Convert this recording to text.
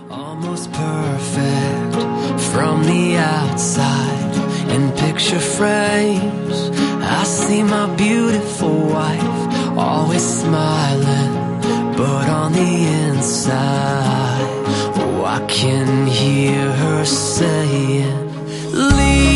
Almost perfect from the outside. In picture frames, I see my beautiful wife, always smiling, but on the inside, oh, I can hear her saying, leave